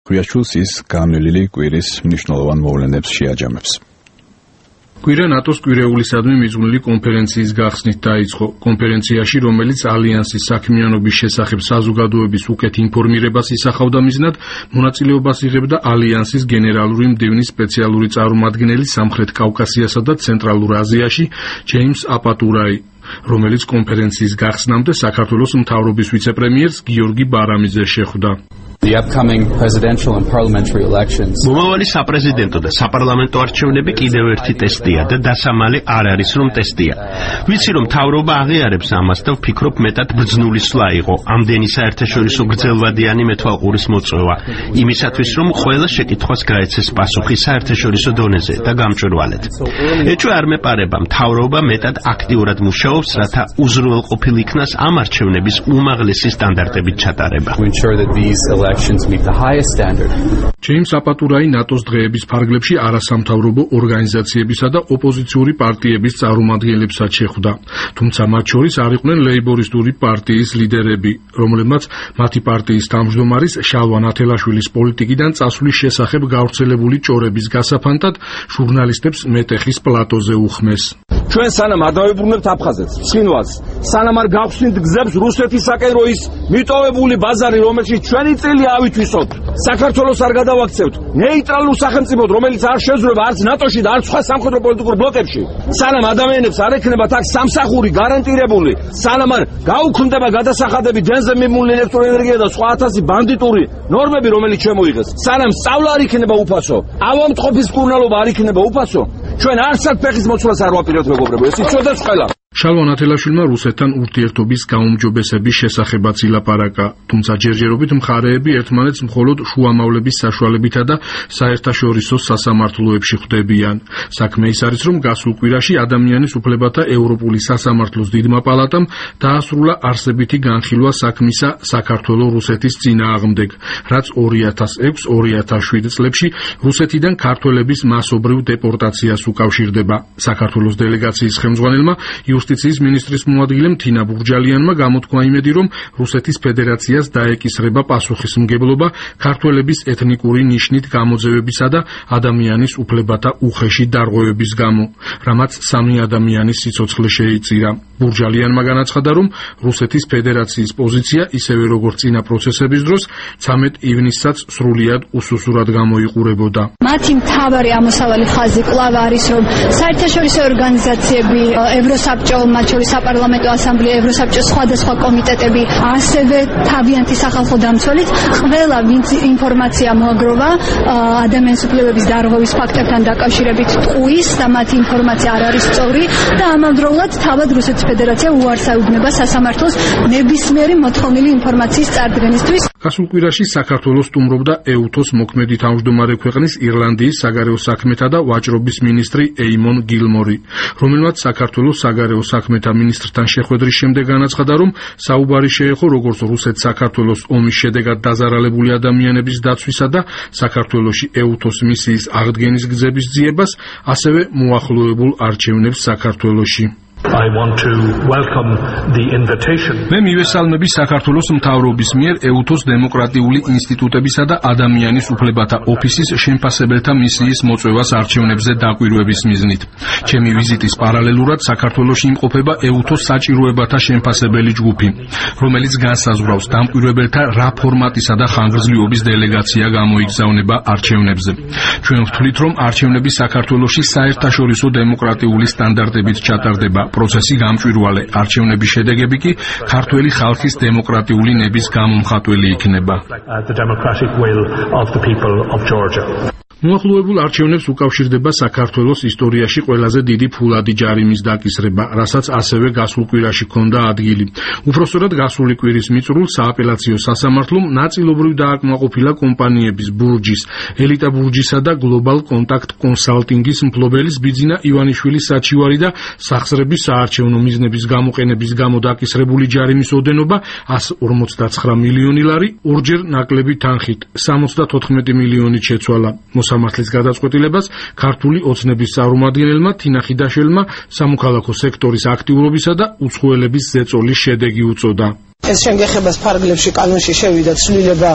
გვიაჩულს ის განვლილი კვირის მნიშვნელოვან მოვლენებს შეაჯამებს. კვირა ნატოს კვირეულისადმი მიძღვნილი კონფერენციის გახსნით დაიწყო. კონფერენციაში, რომელიც ალიანსის საქმიანობის შესახებ საზოგადოების უკეთ ინფორმირებას ისახავდა მიზნად, მონაწილეობას იღებდა ალიანსის გენერალური მდივნის სპეციალური წარმომადგენელი სამხრეთ კავკასიასა და ცენტრალურ აზიაში ჯეიმს აპატურაი, რომელიც კონფერენციის გახსნამდე საქართველოს მთავრობის ვიცე-პრემიერს გიორგი ბარამიძეს შეხვდა. The upcoming presidential and parliamentary elections. მომავალი საპრეზიდენტო და საპარლამენტო არჩევნები კიდევ ერთი ტესტია და დასამალი არ არის რომ ტესტია. ვიცი რომ მთავრობა აღიარებს ამას და ვფიქრობ მეტად ბრძნული სვლა იყო ამდენი საერთაშორისო გრძელვადიანი მეთვალყურის მოწვევა იმისათვის რომ ყველა შეკითხვას გაეცეს პასუხი საერთაშორისო დონეზე და გამჭვირვალედ. ეჭვი არ მეპარება მთავრობა მეტად აქტიურად მუშაობს რათა უზრუნველყოფილ იქნას ამ არჩევნების უმაღლესი სტანდარტებით ჩატარება. Meet the highest standard. ჯეიმს აპატურაი ნატოს დღეების ფარგლებში არასამთავრობო ორგანიზაციებისა და ოპოზიციური პარტიების წარმომადგენლებსაც შეხვდა. თუმცა მათ შორის არ იყვნენ ლეიბორისტული პარტიის ლიდერები, რომლებმაც მათი პარტიის თავმჯდომარის შალვა ნათელაშვილის პოლიტიკიდან წასვლის შესახებ გავრცელებული ჭორების გასაფანტად ჟურნალისტებს მეტეხის პლატოზე უხმეს. ჩვენ სანამ არ დავიბრუნებთ აფხაზეთს, ცხინვალს, სანამ არ გავხსნით გზებს რუსეთისაკენ როის მიტოვებული ბაზარი, რომელშიც ჩვენი წელი ავითვისოთ, საქართველოს არ გადავაქცევთ ნეიტრალურ სახელმწიფოდ, რომელიც არ შეძრება არც ნატოში და არც სხვა სამხედრო პოლიტიკურ ბლოკებში, სანამ ადამიანებს არ ექნებათ აქ სამსახური გარანტირებული, სანამ არ გაუქმდება გადასახადები დენზე მიმული ელექტროენერგია და სხვა ათასი ბანდიტური ნორმები, რომელიც შემოიღეს, სანამ სწავლა არ იქნება უფასო, ავადმყოფის მკურნალობა არ იქნება უფასო, ჩვენ არც აქ ფეხის მოცვლას არ ვაპირებთ მეგობრებო, ეს იცოდეთ ყველა. შალვა ნათელაშვილმა რუსეთთან ურთიერთობის გაუმჯობესების შესახებაც ილაპარაკა, თუმცა ჯერჯერობით მხარეები ერთმანეთს მხოლოდ შუამავლების საშუალებითა და საერთაშორისო სასამართლოებში ხვდებიან. საქმე ის არის, რომ გასულ კვირაში ადამიანის უფლებათა ევროპული სასამართლოს დიდმა პალატამ დაასრულა არსებითი განხილვა საქმისა საქართველო-რუსეთის წინააღმდეგ, რაც 2006-2007 წლებში რუსეთიდან ქართველების მასობრივ დეპორტაციას უკავშირდება. საქართველოს დელეგაციის ხელმძღვანელმა იუსტიციის მინისტრის მოადგილემ თინა ბურჯალიანმა გამოთქვა იმედი, რომ რუსეთის ფედერაციას დაეკისრება პასუხისმგებლობა ქართველების ეთნიკური ნიშნით გამოძევებისა და ადამიანის უფლებათა უხეში დარღვევების გამო, რამაც 3 ადამიანის სიცოცხლე შეიწირა. ბურჯალიანმა განაცხადა, რომ რუსეთის ფედერაციის პოზიცია, ისევე როგორც წინა პროცესების დროს, 13 ივნისსაც სრულიად უსუსურად გამოიყურებოდა. მათი მთავარი ამოსავალი ხაზი კვლავ არის, რომ საერთაშორისო ორგანიზაციები, ევროსაბჭო, მათ შორის საპარლამენტო ასამბლეა, ევროსაბჭოს სხვადასხვა კომიტეტები, ასევე თავიანთი სახალხო დამცველიც, ყველა ვინც ინფორმაცია მოაგროვა ადამიანის უფლებების დარღვევის ფაქტებთან დაკავშირებით ტყუის და მათი ინფორმაცია არ არის სწორი და ამავდროულად თავად რუსეთის ფედერაცია უარს აუგნება სასამართლოს ნებისმიერი მოთხოვნილი ინფორმაციის წარდგენისთვის. გასულ კვირაში საქართველოს სტუმრობდა ეუთოს მოქმედი თავმჯდომარე ქვეყნის ირლანდიის საგარეო საქმეთა და ვაჭრობის მინისტრი ეიმონ გილმორი, რომელმაც საქართველოს საგარეო საქმეთა მინისტრთან შეხვედრის შემდეგ განაცხადა, რომ საუბარი შეეხო როგორც რუსეთ-საქართველოს ომის შედეგად დაზარალებული ადამიანების დაცვისა და საქართველოში ეუთოს მისიის აღდგენის გზების ძიებას, ასევე მოახლოებულ არჩევნებს საქართველოში. I want to welcome the invitation. მე მივესალმები საქართველოს მთავრობის მიერ ეუთოს დემოკრატიული ინსტიტუტებისა და ადამიანის უფლებათა ოფისის შემფასებელთა მისიის მოწვევას არჩევნებზე დაკვირვების მიზნით. ჩემი ვიზიტის პარალელურად საქართველოში იმყოფება ეუთოს საჭიროებათა შემფასებელი ჯგუფი, რომელიც განსაზღვრავს დამკვირვებელთა რა ფორმატისა და ხანგრძლივობის დელეგაცია გამოიგზავნება არჩევნებზე. ჩვენ ვთვლით, რომ არჩევნები საქართველოში საერთაშორისო დემოკრატიული სტანდარტებით ჩატარდება. პროცესი გამჭვირვალე, არჩევნების შედეგები კი ქართველი ხალხის დემოკრატიული ნების გამომხატველი იქნება. მოახლოებულ არჩევნებს უკავშირდება საქართველოს ისტორიაში ყველაზე დიდი ფულადი ჯარიმის დაკისრება, რასაც ასევე გასულ კვირაში ჰქონდა ადგილი. უпростоრად გასული კვირის მიწურულს სააპელაციო სასამართლომ ნაწილობრივ დააკმაყოფილა კომპანიების ბურჯის, ელიტა ბურჯისა და გლობალ კონტაქტ კონსალტინგის მფლობელის ბიძინა ივანიშვილის საჩივარი და სახსრების საარჩევნო მიზნების გამოყენების გამო დაკისრებული ჯარიმის ოდენობა 159 მილიონი ლარი, ორჯერ ნაკლები თანხით 74 მილიონით შეცვალა. მოსამართლის გადაწყვეტილებას ქართული ოცნების წარმომადგენელმა თინა ხიდაშელმა სამოქალაქო სექტორის აქტიურობისა და უცხოელების ზეწოლის შედეგი უწოდა. ეს შენგეხებას ფარგლებში კანონში შევიდა ცვლილება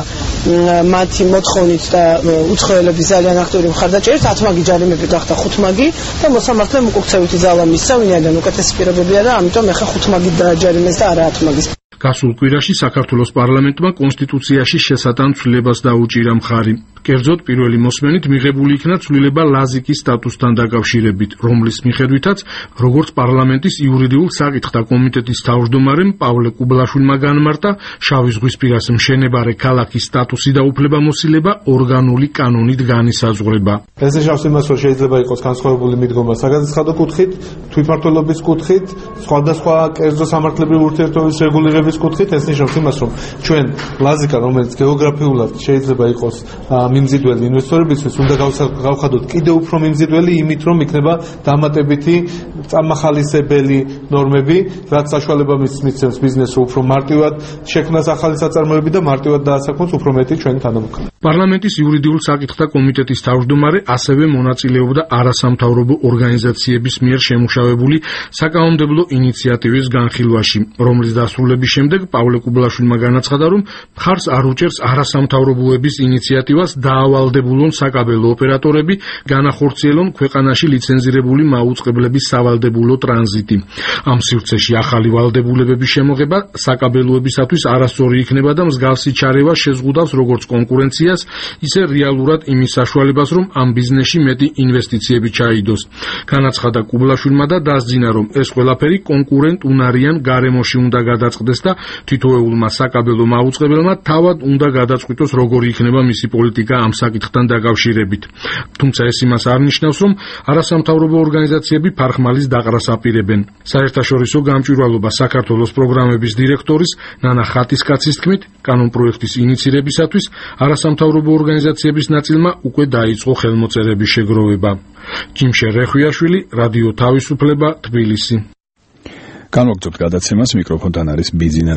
მათი მოთხოვნით და უცხოელების ძალიან აქტიური მხარდაჭერით 10 მაგი ჯარიმები გახდა 5 მაგი და მოსამართლემ უკუქცევითი ძალა მისცა, ვინაიდან უკეთესი პირობებია და ამიტომ ეხა 5 მაგი დააჯარიმეს და არა 10 მაგის. გასულ კვირაში საქართველოს პარლამენტმა კონსტიტუციაში შესატან ცვლილებას დაუჭირა მხარი. კერძოდ პირველი მოსმენით მიღებული იქნა ცვლილება ლაზიკის სტატუსთან დაკავშირებით, რომლის მიხედვითაც როგორც პარლამენტის იურიდიულ საკითხთა კომიტეტის თავმჯდომარემ პავლე კუბლაშვილმა განმარტა, შავი ზღვისპირას მშენებარე ქალაქის სტატუსი და უფლებამოსილება ორგანული კანონით განისაზღვრება. ეს ნიშნავს იმას, რომ შეიძლება იყოს განსხვავებული მიდგომა საგადასახადო კუთხით, თვითმმართველობის კუთხით, სხვადასხვა კერძო სამართლებრივი ურთიერთობების რეგულირების კუთხით. ეს ნიშნავს იმას, რომ ჩვენ ლაზიკა, რომელიც გეოგრაფიულად შეიძლება იყოს მიმზიდველი ინვესტორებისთვის, უნდა გავხადოთ კიდევ უფრო მიმზიდველი იმით, რომ იქნება დამატებითი წამახალისებელი ნორმები, რაც საშუალება მისცემს ბიზნესს უფრო მარტივად შექმნას ახალი საწარმოები და მარტივად დაასაქმოს უფრო მეტი ჩვენი თანამოქმედი. პარლამენტის იურიდიულ საკითხთა კომიტეტის თავმჯდომარე ასევე მონაწილეობდა არასამთავრობო ორგანიზაციების მიერ შემუშავებული საკანონმდებლო ინიციატივის განხილვაში, რომლის დასრულების შემდეგ პავლე კუბლაშვილმა განაცხადა, რომ მხარს არ უჭერს არასამთავრობოების ინიციატივას დაავალდებულონ საკაბელო ოპერატორები, განახორციელონ ქვეყანაში ლიცენზირებული მაუწყებლების სავალდებულო ტრანზიტი. ამ სივრცეში ახალი ვალდებულებების შემოღება საკაბელოებისათვის არასწორი იქნება და მსგავსი ჩარევა შეზღუდავს როგორც კონკურენციას, ისე რეალურად იმის საშუალებას, რომ ამ ბიზნესში მეტი ინვესტიციები ჩაიდოს. განაცხადა კუბლაშვილმა და დასძინა, რომ ეს ყველაფერი კონკურენტ უნარიან გარემოში უნდა გადაწყდეს და თითოეულმა საკაბელო მაუწყებელმა თავად უნდა გადაწყვიტოს, როგორი იქნება მისი პოლიტიკა ამ საკითხთან დაკავშირებით. თუმცა ეს იმას არ ნიშნავს, რომ არასამთავრობო ორგანიზაციები ფარხმალის დაყრას აპირებენ. საერთაშორისო გამჭვირვალობა საქართველოს პროგრამების დირექტორის ნანა ხატისკაცის თქმით, კანონპროექტის ინიცირებისათვის არასამთავრობო ორგანიზაციების ნაწილმა უკვე დაიწყო ხელმოწერების შეგროვება. ჯიმშე რეხვიაშვილი, რადიო თავისუფლება, თბილისი. განვაგრძობთ გადაცემას, მიკროფონთან არის ბიძინა